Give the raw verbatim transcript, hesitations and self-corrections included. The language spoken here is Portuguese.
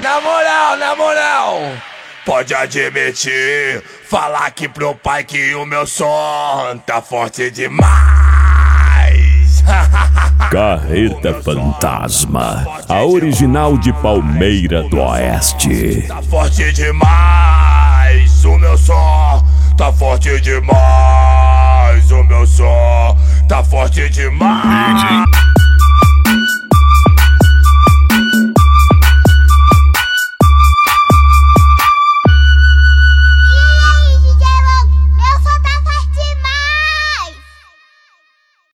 na moral, na moral, pode admitir, falar aqui pro pai que o meu som tá forte demais. Carreta Fantasma, a original de Palmeira do Oeste. Tá forte demais, o meu som tá forte demais, o meu som tá forte demais.